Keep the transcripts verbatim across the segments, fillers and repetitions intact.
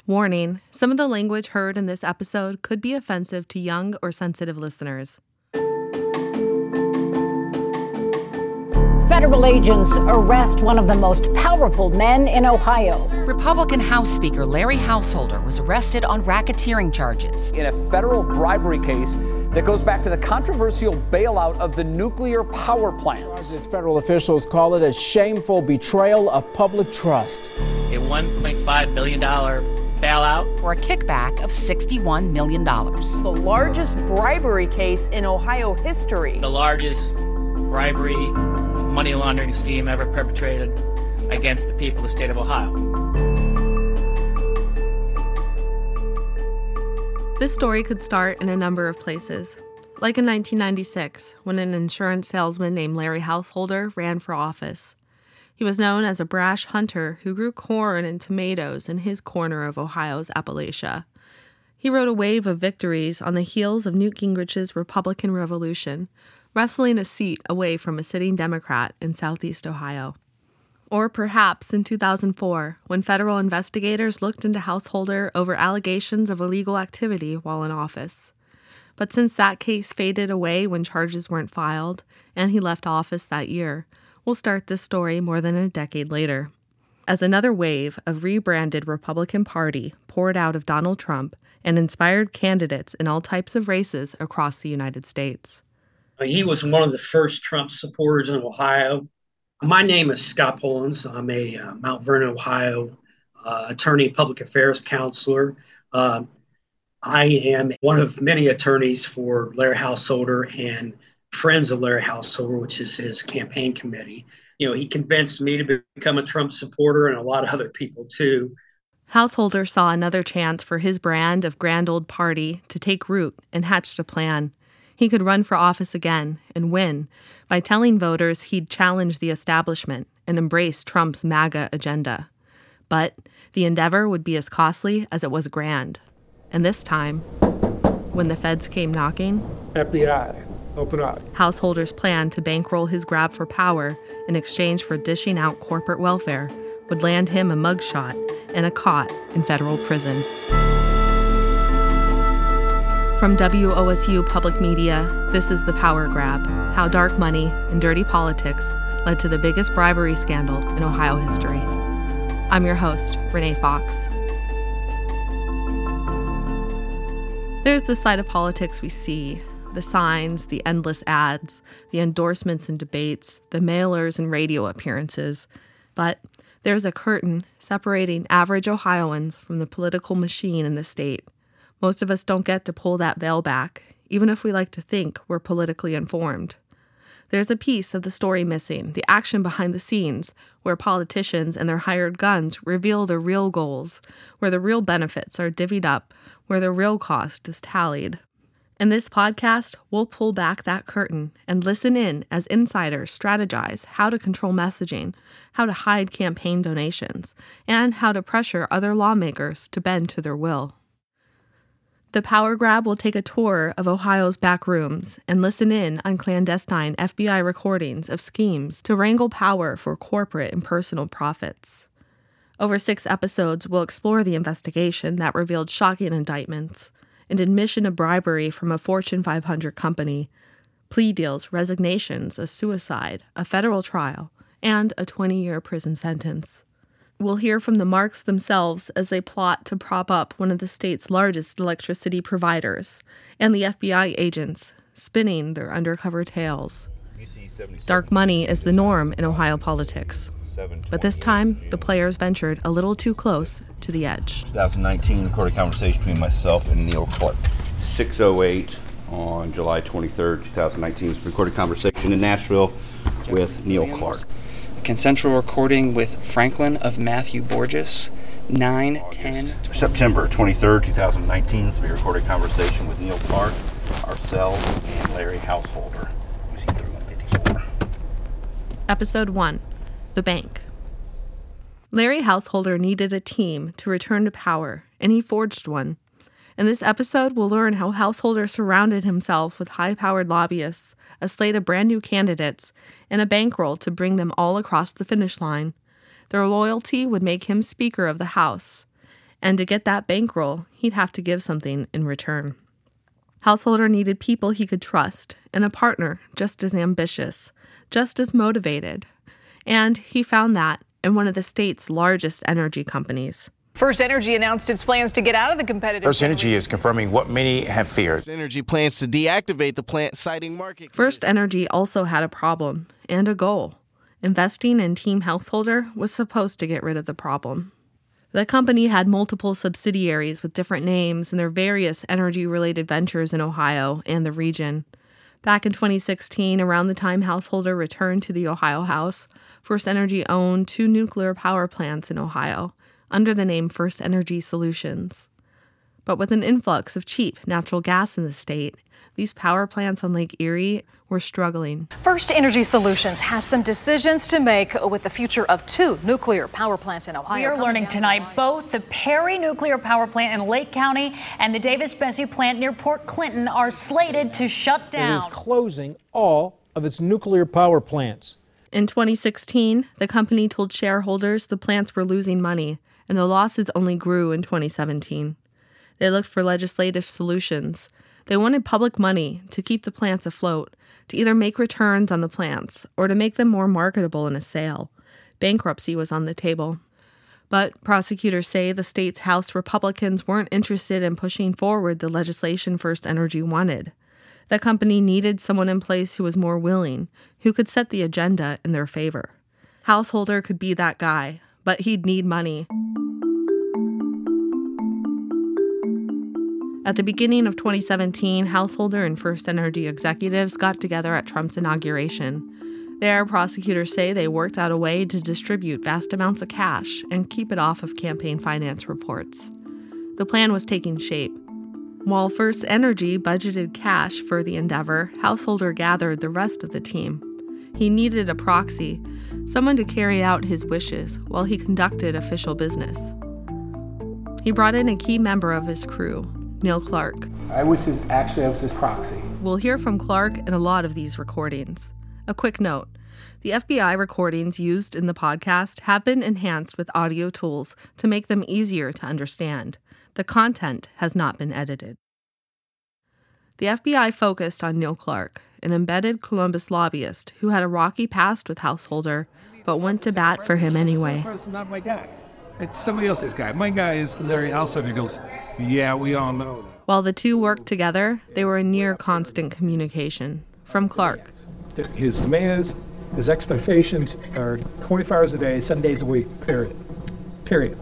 Warning, some of the language heard in this episode could be offensive to young or sensitive listeners. Federal agents arrest one of the most powerful men in Ohio. Republican House Speaker Larry Householder was arrested on racketeering charges in a federal bribery case that goes back to the controversial bailout of the nuclear power plants. As federal officials call it a shameful betrayal of public trust. A one point five billion dollars bailout for a kickback of sixty-one million dollars. The largest bribery case in Ohio history. The largest bribery money laundering scheme ever perpetrated against the people of the state of Ohio. This story could start in a number of places. Like in nineteen ninety-six, when an insurance salesman named Larry Householder ran for office. He was known as a brash hunter who grew corn and tomatoes in his corner of Ohio's Appalachia. He rode a wave of victories on the heels of Newt Gingrich's Republican Revolution, wrestling a seat away from a sitting Democrat in Southeast Ohio. Or perhaps in two thousand four, when federal investigators looked into Householder over allegations of illegal activity while in office. But since that case faded away when charges weren't filed, and he left office that year, we'll start this story more than a decade later. As another wave of rebranded Republican Party poured out of Donald Trump and inspired candidates in all types of races across the United States. He was one of the first Trump supporters in Ohio. My name is Scott Pullins. I'm a uh, Mount Vernon, Ohio uh, attorney, public affairs counselor. Uh, I am one of many attorneys for Larry Householder and Friends of Larry Householder, which is his campaign committee. You know, he convinced me to become a Trump supporter and a lot of other people too. Householder saw another chance for his brand of grand old party to take root and hatched a plan. He could run for office again and win by telling voters he'd challenge the establishment and embrace Trump's MAGA agenda. But the endeavor would be as costly as it was grand. And this time, when the feds came knocking, F B I, open up. Householder's plan to bankroll his grab for power in exchange for dishing out corporate welfare would land him a mugshot and a cot in federal prison. From W O S U Public Media, this is The Power Grab, how dark money and dirty politics led to the biggest bribery scandal in Ohio history. I'm your host, Renee Fox. There's the side of politics we see, the signs, the endless ads, the endorsements and debates, the mailers and radio appearances. But there's a curtain separating average Ohioans from the political machine in the state. Most of us don't get to pull that veil back, even if we like to think we're politically informed. There's a piece of the story missing, the action behind the scenes, where politicians and their hired guns reveal the real goals, where the real benefits are divvied up, where the real cost is tallied. In this podcast, we'll pull back that curtain and listen in as insiders strategize how to control messaging, how to hide campaign donations, and how to pressure other lawmakers to bend to their will. The Power Grab will take a tour of Ohio's back rooms and listen in on clandestine F B I recordings of schemes to wrangle power for corporate and personal profits. Over six episodes, we'll explore the investigation that revealed shocking indictments, an admission of bribery from a Fortune five hundred company, plea deals, resignations, a suicide, a federal trial, and a twenty-year prison sentence. We'll hear from the Marks themselves as they plot to prop up one of the state's largest electricity providers, and the F B I agents spinning their undercover tales. Dark money is the norm in Ohio politics. But this time, the players ventured a little too close to the edge. twenty nineteen recorded conversation between myself and Neil Clark. six oh eight on July twenty-third, twenty nineteen. It's a recorded conversation in Nashville with Neil Clark. Consensual recording with Franklin of Matthew Borges, nine ten. September twenty-third, twenty nineteen. This will be a recorded conversation with Neil Clark, ourselves, and Larry Householder. U C thirty-one fifty-four. Episode one. The Bank. Larry Householder needed a team to return to power, and he forged one. In this episode, we'll learn how Householder surrounded himself with high-powered lobbyists, a slate of brand-new candidates, and a bankroll to bring them all across the finish line. Their loyalty would make him Speaker of the House. And to get that bankroll, he'd have to give something in return. Householder needed people he could trust and a partner just as ambitious, just as motivated. And he found that in one of the state's largest energy companies. First Energy announced its plans to get out of the competitive. First Energy is confirming what many have feared. First Energy plans to deactivate the plant, citing market. First Energy also had a problem and a goal. Investing in Team Householder was supposed to get rid of the problem. The company had multiple subsidiaries with different names and their various energy-related ventures in Ohio and the region. Back in twenty sixteen, around the time Householder returned to the Ohio House, First Energy owned two nuclear power plants in Ohio, under the name First Energy Solutions. But with an influx of cheap natural gas in the state, these power plants on Lake Erie were struggling. First Energy Solutions has some decisions to make with the future of two nuclear power plants in Ohio. We are learning tonight both the Perry Nuclear Power Plant in Lake County and the Davis-Besse plant near Port Clinton are slated to shut down. It is closing all of its nuclear power plants. In twenty sixteen, the company told shareholders the plants were losing money, and the losses only grew in twenty seventeen. They looked for legislative solutions. They wanted public money to keep the plants afloat, to either make returns on the plants or to make them more marketable in a sale. Bankruptcy was on the table. But prosecutors say the state's House Republicans weren't interested in pushing forward the legislation First Energy wanted. The company needed someone in place who was more willing, who could set the agenda in their favor. Householder could be that guy, but he'd need money. At the beginning of twenty seventeen, Householder and First Energy executives got together at Trump's inauguration. There, prosecutors say they worked out a way to distribute vast amounts of cash and keep it off of campaign finance reports. The plan was taking shape. While First Energy budgeted cash for the endeavor, Householder gathered the rest of the team. He needed a proxy, someone to carry out his wishes while he conducted official business. He brought in a key member of his crew, Neil Clark. I was his, actually, I was his proxy. We'll hear from Clark in a lot of these recordings. A quick note, the F B I recordings used in the podcast have been enhanced with audio tools to make them easier to understand. The content has not been edited. The F B I focused on Neil Clark, an embedded Columbus lobbyist who had a rocky past with Householder, but went to bat for him anyway. It's not my guy. It's somebody else's guy. My guy is Larry Householder. He goes, yeah, we all know that. While the two worked together, they were in near constant communication. From Clark. His demands, his expectations are twenty-four hours a day, seven days a week, period. Period.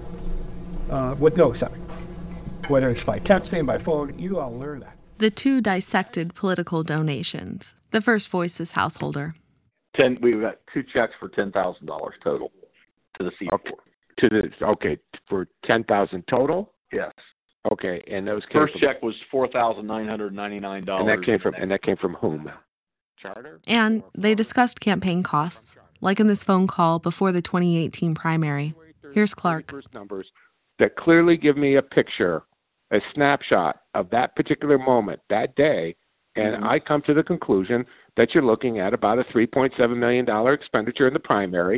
Uh, with no exception. Whether it's by texting, by phone, you all learn that. The two dissected political donations. The first voice is Householder. Ten. We've got two checks for ten thousand dollars total to the C four. Okay. To the okay for ten thousand total. Yes. Okay, and those came first from, check was four thousand nine hundred ninety nine dollars. And that came from and that came from whom? Charter. And they discussed campaign costs, like in this phone call before the twenty eighteen primary. Here's Clark. Numbers that clearly give me a picture, a snapshot of that particular moment, that day, and mm-hmm. I come to the conclusion that you're looking at about a three point seven million dollars expenditure in the primary,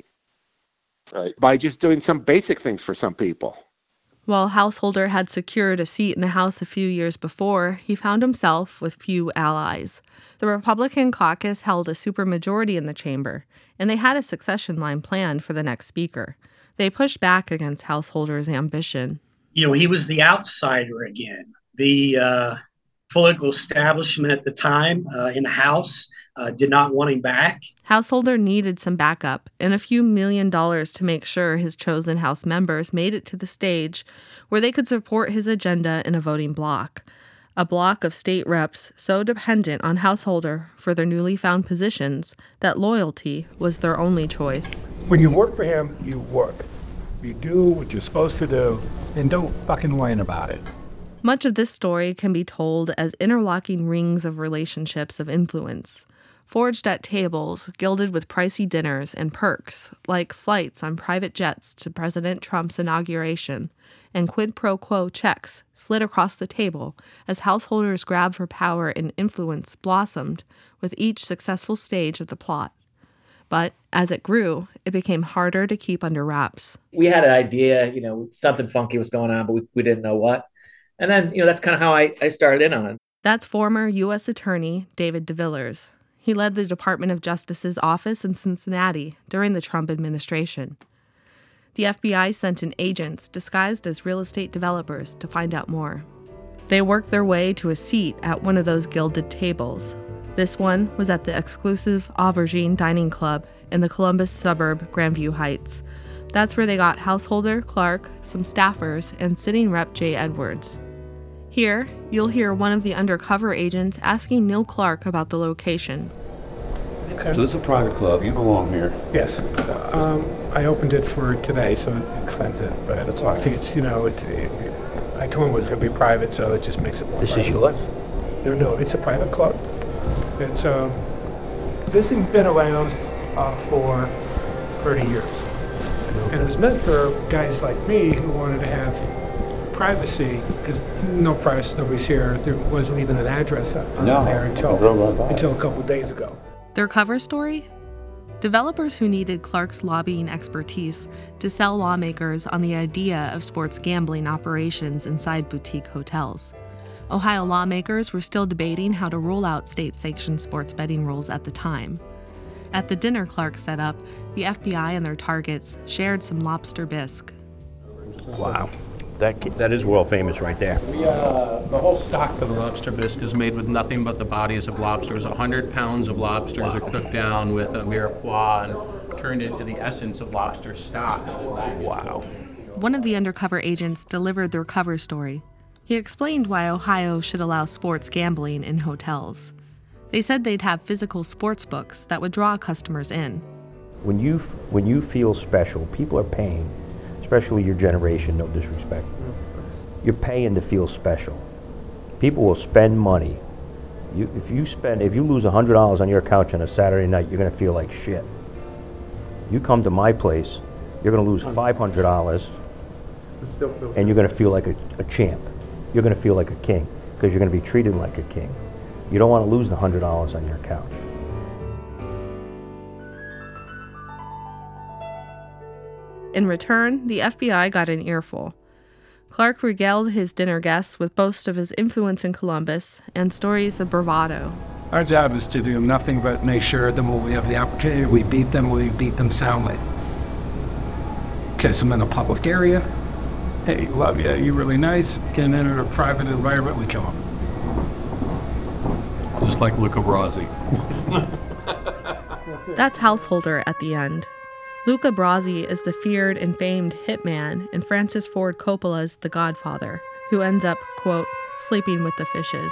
right, by just doing some basic things for some people. While Householder had secured a seat in the House a few years before, he found himself with few allies. The Republican caucus held a supermajority in the chamber, and they had a succession line planned for the next speaker. They pushed back against Householder's ambition. You know, he was the outsider again. The uh, political establishment at the time uh, in the House uh, did not want him back. Householder needed some backup and a few million dollars to make sure his chosen House members made it to the stage where they could support his agenda in a voting bloc. A bloc of state reps so dependent on Householder for their newly found positions that loyalty was their only choice. When you work for him, you work. You do what you're supposed to do, and don't fucking whine about it. Much of this story can be told as interlocking rings of relationships of influence, forged at tables, gilded with pricey dinners and perks, like flights on private jets to President Trump's inauguration, and quid pro quo checks slid across the table as Householder's grab for power and influence blossomed with each successful stage of the plot. But as it grew, it became harder to keep under wraps. We had an idea, you know, something funky was going on, but we, we didn't know what. And then, you know, that's kind of how I, I started in on it. That's former U S Attorney David DeVillers. He led the Department of Justice's office in Cincinnati during the Trump administration. The F B I sent in agents disguised as real estate developers to find out more. They worked their way to a seat at one of those gilded tables. This one was at the exclusive Aubergine Dining Club in the Columbus suburb Grandview Heights. That's where they got householder Clark, some staffers, and sitting rep Jay Edwards. Here, you'll hear one of the undercover agents asking Neil Clark about the location. So this is a private club. You belong here. Yes. Um, I opened it for today, so it explains it. But it's, I think it's, you know, it, it, I told him it was going to be private, so it just makes it more This private. is yours? No, no, it's a private club. It's, um, this has been around uh, for thirty years. And it was meant for guys like me who wanted to have privacy, because no privacy, nobody's here. There wasn't even an address on No, there until, I drove right by. until a couple of days ago. Their cover story? Developers who needed Clark's lobbying expertise to sell lawmakers on the idea of sports gambling operations inside boutique hotels. Ohio lawmakers were still debating how to roll out state-sanctioned sports betting rules at the time. At the dinner Clark set up, the F B I and their targets shared some lobster bisque. Wow. That that is world famous right there. We, uh, the whole stock of the lobster bisque is made with nothing but the bodies of lobsters. one hundred pounds of lobsters are cooked down with a mirepoix and turned into the essence of lobster stock. Wow. One of the undercover agents delivered their cover story. He explained why Ohio should allow sports gambling in hotels. They said they'd have physical sports books that would draw customers in. When you when you feel special, people are paying, especially your generation, no disrespect. You're paying to feel special. People will spend money. You, if you spend, if you lose one hundred dollars on your couch on a Saturday night, you're going to feel like shit. You come to my place, you're going to lose five hundred dollars, and you're going to feel like a, a champ. You're going to feel like a king, because you're going to be treated like a king. You don't want to lose the one hundred dollars on your couch. In return, the F B I got an earful. Clark regaled his dinner guests with boasts of his influence in Columbus and stories of bravado. Our job is to do nothing but make sure that when we have the opportunity, we beat them, we beat them soundly. Kiss them in a public area. Hey, love you, you're really nice. Get into a private environment, we kill them. Just like Luca Brasi. That's Householder at the end. Luca Brasi is the feared and famed hitman in Francis Ford Coppola's The Godfather, who ends up, quote, sleeping with the fishes.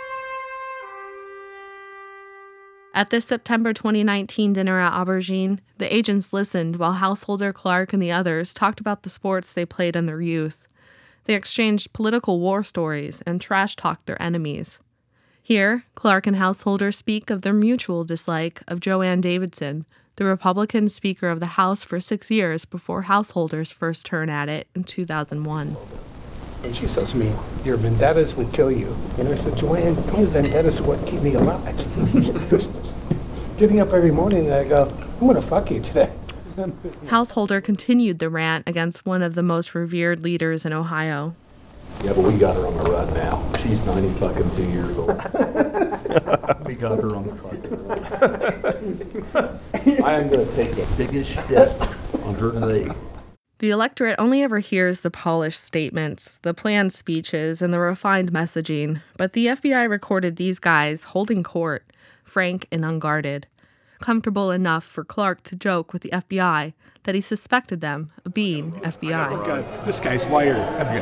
At this September twenty nineteen dinner at Aubergine, the agents listened while Householder Clark and the others talked about the sports they played in their youth. They exchanged political war stories and trash-talked their enemies. Here, Clark and Householder speak of their mutual dislike of Joanne Davidson, the Republican Speaker of the House for six years before Householder's first turn at it in two thousand one. And she says to me, your vendettas would kill you. And I said, Joanne, these vendettas are what keep me alive. Getting up every morning and I go, I'm going to fuck you today. Householder continued the rant against one of the most revered leaders in Ohio. Yeah, but we got her on the run now. She's ninety fucking two years old. We got her on the run. I am going to take the biggest step on her leg. The electorate only ever hears the polished statements, the planned speeches, and the refined messaging, but the F B I recorded these guys holding court, frank and unguarded, comfortable enough for Clark to joke with the F B I that he suspected them of being F B I. Oh God, this guy's wired.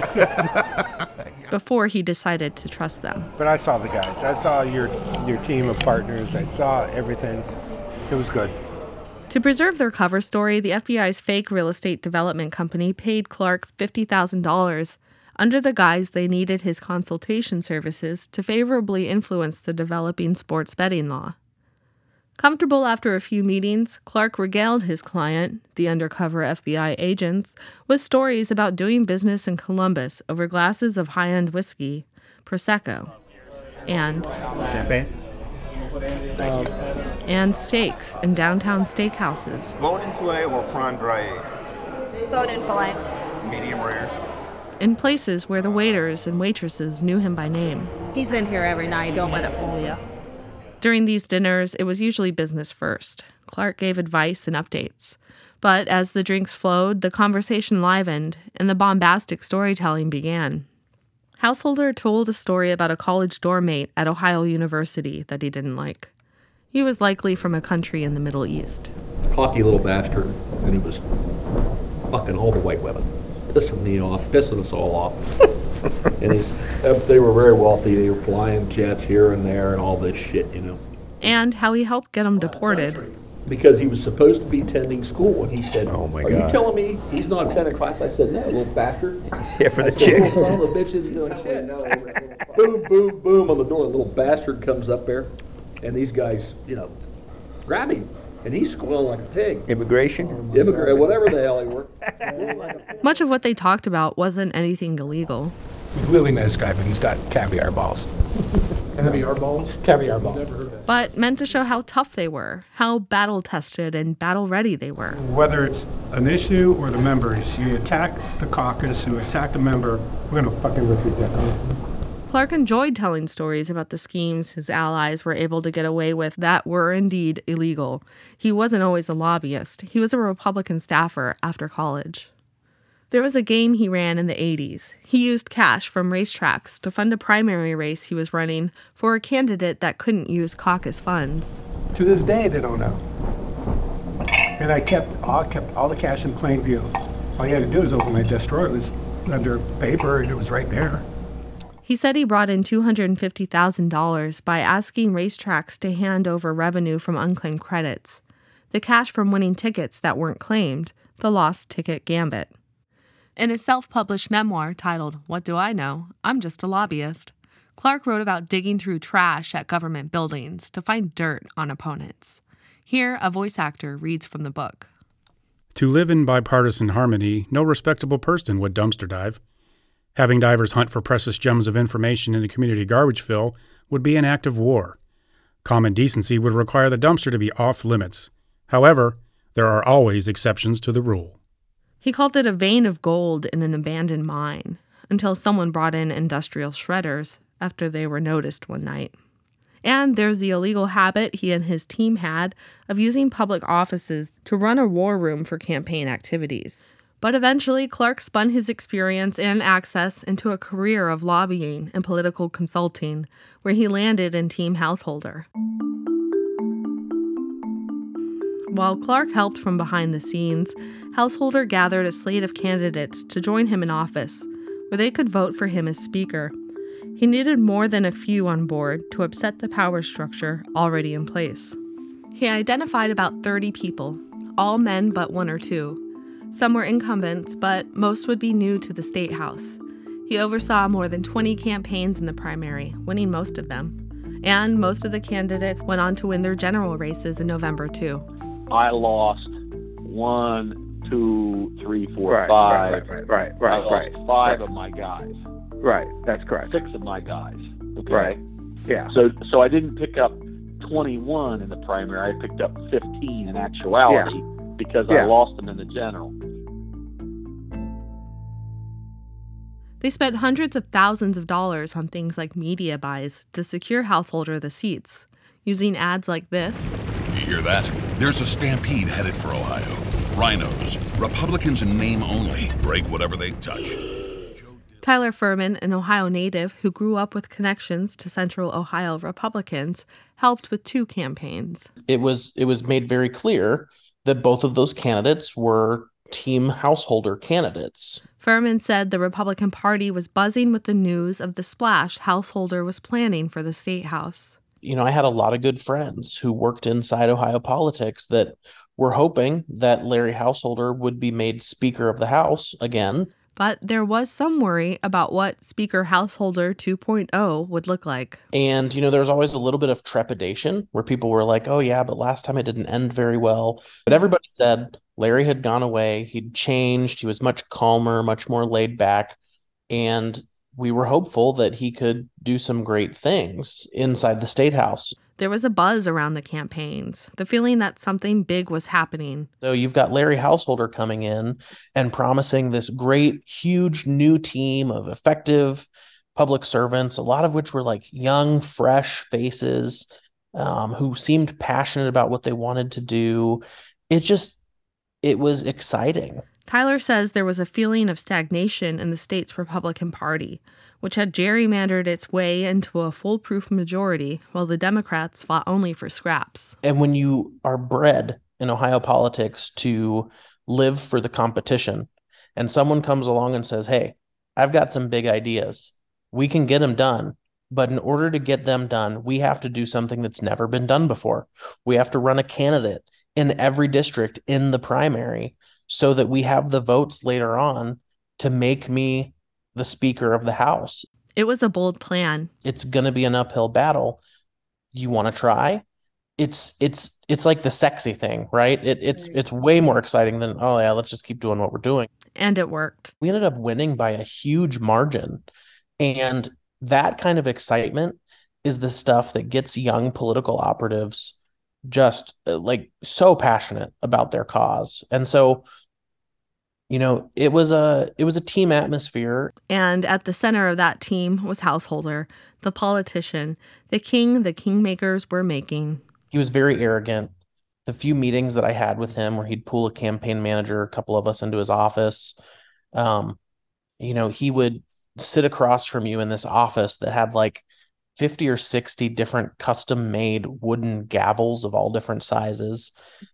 Before he decided to trust them. But I saw the guys. I saw your your team of partners. I saw everything. It was good. To preserve their cover story, the F B I's fake real estate development company paid Clark fifty thousand dollars under the guise they needed his consultation services to favorably influence the developing sports betting law. Comfortable after a few meetings, Clark regaled his client, the undercover F B I agents, with stories about doing business in Columbus over glasses of high-end whiskey, Prosecco, and... Champagne? Um, and steaks in downtown steakhouses. Bone-in filet or prawn braised? Bone-in filet. Medium rare. In places where the waiters and waitresses knew him by name. He's in here every night, don't let it fool you. During these dinners, it was usually business first. Clark gave advice and updates. But as the drinks flowed, the conversation livened, and the bombastic storytelling began. Householder told a story about a college dorm mate at Ohio University that he didn't like. He was likely from a country in the Middle East. Cocky little bastard, and he was fucking all the white women, pissing me off, pissing us all off. And he's, they were very wealthy. They were flying jets here and there and all this shit, you know. And how he helped get him deported. Because he was supposed to be attending school, and he said, "Oh my Are God. you telling me he's not attending class?" I said, "No, little bastard." He's here for the I said, chicks. All the bitches doing shit. Boom, boom, boom on the door. The little bastard comes up there, and these guys, you know, grab him, and he's squealing like a pig. Immigration? Immigrant, whatever the hell he were. Much of what they talked about wasn't anything illegal. He's a really nice guy, but he's got caviar balls. Caviar balls? Caviar balls. But meant to show how tough they were, how battle-tested and battle-ready they were. Whether it's an issue or the members, you attack the caucus, you attack the member, we're going to fucking rip you down. Clark enjoyed telling stories about the schemes his allies were able to get away with that were indeed illegal. He wasn't always a lobbyist. He was a Republican staffer after college. There was a game he ran in the eighties. He used cash from racetracks to fund a primary race he was running for a candidate that couldn't use caucus funds. To this day, they don't know. And I kept all, kept all the cash in plain view. All you had to do was open my desk drawer. It was under paper, and it was right there. He said he brought in two hundred fifty thousand dollars by asking racetracks to hand over revenue from unclaimed credits, the cash from winning tickets that weren't claimed, the lost ticket gambit. In his self-published memoir titled, What Do I Know? I'm Just a Lobbyist, Clark wrote about digging through trash at government buildings to find dirt on opponents. Here, a voice actor reads from the book. To live in bipartisan harmony, no respectable person would dumpster dive. Having divers hunt for precious gems of information in the community garbage fill would be an act of war. Common decency would require the dumpster to be off limits. However, there are always exceptions to the rule. He called it a vein of gold in an abandoned mine, until someone brought in industrial shredders after they were noticed one night. And there's the illegal habit he and his team had of using public offices to run a war room for campaign activities. But eventually, Clark spun his experience and access into a career of lobbying and political consulting, where he landed in Team Householder. While Clark helped from behind the scenes, Householder gathered a slate of candidates to join him in office, where they could vote for him as Speaker. He needed more than a few on board to upset the power structure already in place. He identified about thirty people, all men but one or two. Some were incumbents, but most would be new to the State House. He oversaw more than twenty campaigns in the primary, winning most of them. And most of the candidates went on to win their general races in November, too. I lost one, two, three, four, Right, five. right, right, right, right, I lost right, five right. of my guys. Right, that's correct. Six of my guys. Okay? Right. Yeah. So, so I didn't pick up twenty-one in the primary. I picked up fifteen in actuality Yeah. because Yeah. I lost them in the general. They spent hundreds of thousands of dollars on things like media buys to secure Householder the seats, using ads like this. You hear that? There's a stampede headed for Ohio. Rhinos, Republicans in name only, break whatever they touch. Tyler Furman, an Ohio native who grew up with connections to Central Ohio Republicans, helped with two campaigns. It was it was made very clear that both of those candidates were Team Householder candidates. Furman said the Republican Party was buzzing with the news of the splash Householder was planning for the State House. You know, I had a lot of good friends who worked inside Ohio politics that were hoping that Larry Householder would be made Speaker of the House again. But there was some worry about what Speaker Householder two point oh would look like. And, you know, there was always a little bit of trepidation where people were like, oh, yeah, but last time it didn't end very well. But everybody said Larry had gone away. He'd changed. He was much calmer, much more laid back. And we were hopeful that he could do some great things inside the State House. There was a buzz around the campaigns, the feeling that something big was happening. So you've got Larry Householder coming in and promising this great, huge new team of effective public servants, a lot of which were like young, fresh faces um, who seemed passionate about what they wanted to do. It just, it was exciting. Tyler says there was a feeling of stagnation in the state's Republican Party, which had gerrymandered its way into a foolproof majority, while the Democrats fought only for scraps. And when you are bred in Ohio politics to live for the competition, and someone comes along and says, hey, I've got some big ideas. We can get them done. But in order to get them done, we have to do something that's never been done before. We have to run a candidate in every district in the primary so that we have the votes later on to make me the Speaker of the House. It was a bold plan. It's going to be an uphill battle. You want to try? It's it's it's like the sexy thing, right? It, it's it's way more exciting than, oh yeah, let's just keep doing what we're doing. And it worked. We ended up winning by a huge margin. And that kind of excitement is the stuff that gets young political operatives just like so passionate about their cause. And so, you know, it was a it was a team atmosphere. And at the center of that team was Householder, the politician, the king the kingmakers were making. He was very arrogant. The few meetings that I had with him where he'd pull a campaign manager, a couple of us into his office, um, you know, he would sit across from you in this office that had like fifty or sixty different custom-made wooden gavels of all different sizes.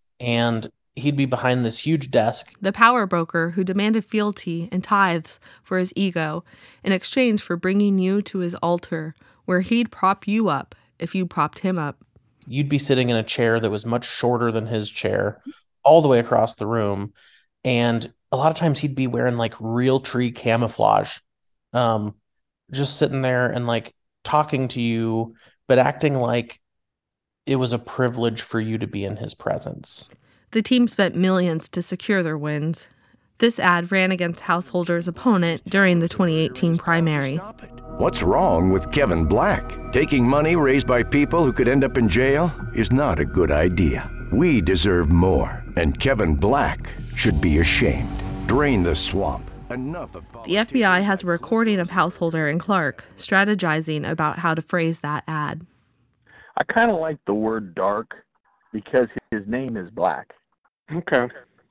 And he'd be behind this huge desk. The power broker who demanded fealty and tithes for his ego in exchange for bringing you to his altar, where he'd prop you up if you propped him up. You'd be sitting in a chair that was much shorter than his chair, all the way across the room. And a lot of times he'd be wearing like Realtree camouflage, um, just sitting there and like talking to you, but acting like it was a privilege for you to be in his presence. The team spent millions to secure their wins. This ad ran against Householder's opponent during the twenty eighteen primary. What's wrong with Kevin Black? Taking money raised by people who could end up in jail is not a good idea. We deserve more, and Kevin Black should be ashamed. Drain the swamp. Enough of politics. The F B I has a recording of Householder and Clark strategizing about how to phrase that ad. I kind of like the word dark because his name is Black. Okay.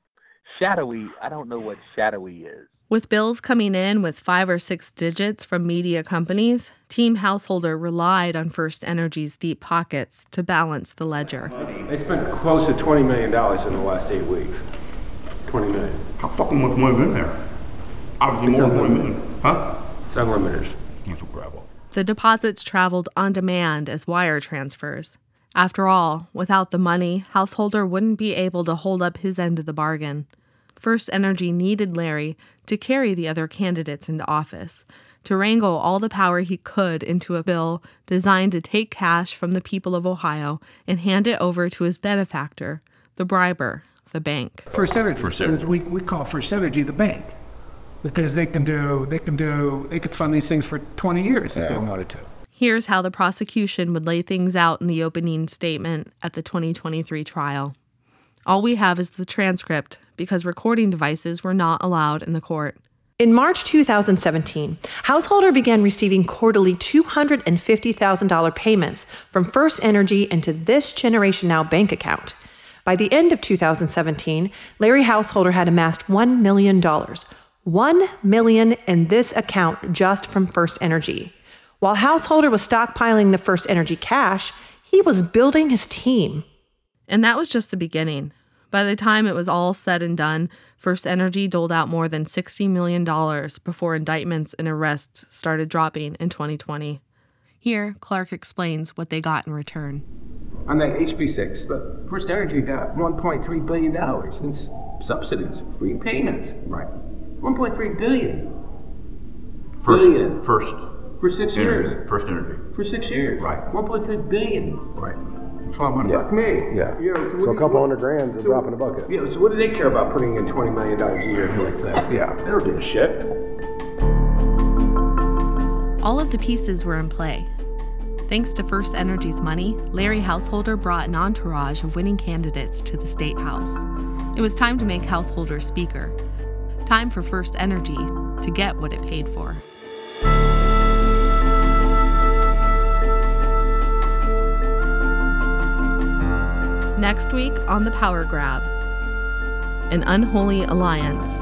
Shadowy, I don't know what shadowy is. With bills coming in with five or six digits from media companies, Team Householder relied on First Energy's deep pockets to balance the ledger. They spent close to twenty million dollars in the last eight weeks. twenty million dollars. How fucking much money in there? Obviously It's more than twenty unlimited. million. Huh? It's unlimited. That's a gravel. The deposits traveled on demand as wire transfers. After all, without the money, Householder wouldn't be able to hold up his end of the bargain. First Energy needed Larry to carry the other candidates into office, to wrangle all the power he could into a bill designed to take cash from the people of Ohio and hand it over to his benefactor, the briber, the bank. First Energy. First Energy. We, we call First Energy the bank because they can do they can do they could fund these things for twenty years if they wanted to. Here's how the prosecution would lay things out in the opening statement at the twenty twenty-three trial. All we have is the transcript because recording devices were not allowed in the court. In March two thousand seventeen, Householder began receiving quarterly two hundred fifty thousand dollars payments from First Energy into this Generation Now bank account. By the end of two thousand seventeen, Larry Householder had amassed one million dollars. one million dollars in this account just from First Energy. While Householder was stockpiling the First Energy cash, he was building his team. And that was just the beginning. By the time it was all said and done, First Energy doled out more than sixty million dollars before indictments and arrests started dropping in twenty twenty. Here, Clark explains what they got in return. On that H B six, but First Energy got one point three billion dollars in s- subsidies, free payments. Right. one point three billion dollars. First, Billion. first. For six Energy. years. First Energy. For six years. Right. one point three billion dollars. Right. That's what I'm wondering. Fuck me. Yeah. You know, what So do a you- couple what- hundred grand is a so- drop in the bucket. Yeah, so what do they care about putting in twenty million dollars a year into this thing? Yeah, they don't give a shit. All of the pieces were in play. Thanks to First Energy's money, Larry Householder brought an entourage of winning candidates to the State House. It was time to make Householder Speaker. Time for First Energy to get what it paid for. Next week on The Power Grab, an unholy alliance.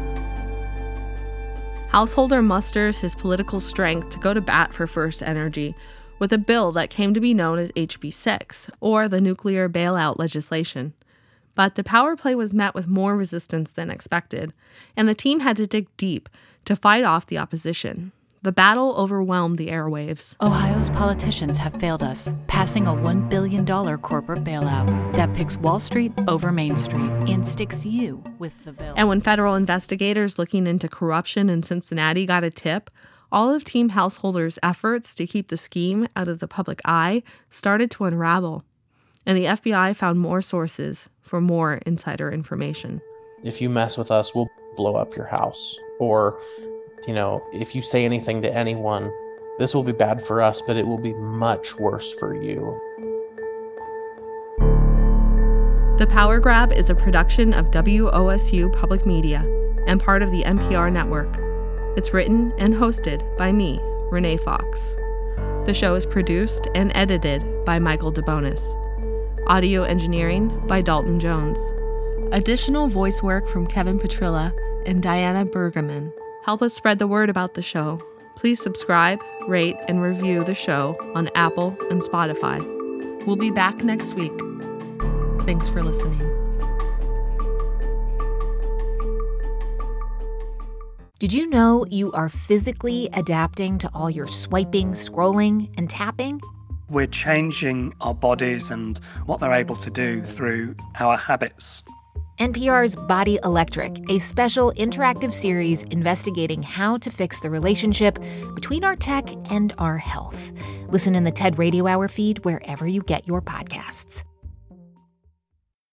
Householder musters his political strength to go to bat for First Energy with a bill that came to be known as H B six, or the nuclear bailout legislation. But the power play was met with more resistance than expected, and the team had to dig deep to fight off the opposition. The battle overwhelmed the airwaves. Ohio's politicians have failed us, passing a one billion dollars corporate bailout that picks Wall Street over Main Street and sticks you with the bill. And when federal investigators looking into corruption in Cincinnati got a tip, all of Team Householder's efforts to keep the scheme out of the public eye started to unravel. And the F B I found more sources for more insider information. If you mess with us, we'll blow up your house. Or, you know, if you say anything to anyone, this will be bad for us, but it will be much worse for you. The Power Grab is a production of W O S U Public Media and part of the N P R network. It's written and hosted by me, Renee Fox. The show is produced and edited by Michael DeBonis. Audio engineering by Dalton Jones. Additional voice work from Kevin Petrilla and Diana Bergerman. Help us spread the word about the show. Please subscribe, rate, and review the show on Apple and Spotify. We'll be back next week. Thanks for listening. Did you know you are physically adapting to all your swiping, scrolling, and tapping? We're changing our bodies and what they're able to do through our habits. N P R's Body Electric, a special interactive series investigating how to fix the relationship between our tech and our health. Listen in the TED Radio Hour feed wherever you get your podcasts.